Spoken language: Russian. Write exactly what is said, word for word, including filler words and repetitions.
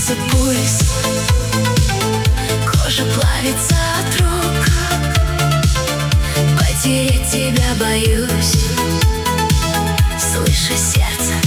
бьется пульс, кожа плавится от рук. Потерять тебя боюсь, слыша сердце.